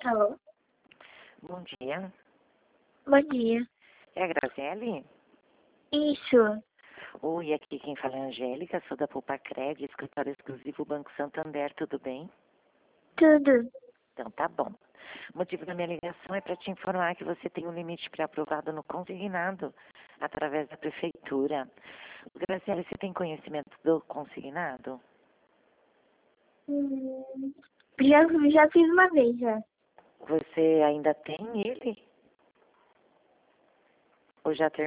Alô? Bom dia. Bom dia. É a Graziele? Isso. Oi, aqui quem fala é a Angélica, sou da Poupa-Cred, escritório exclusivo Banco Santander, tudo bem? Tudo. Então tá bom. O motivo da minha ligação é para te informar que você tem um limite pré-aprovado no consignado, através da prefeitura. Graziele, você tem conhecimento do consignado? Hum, já fiz uma vez já. Você ainda tem ele? Ou já terminou?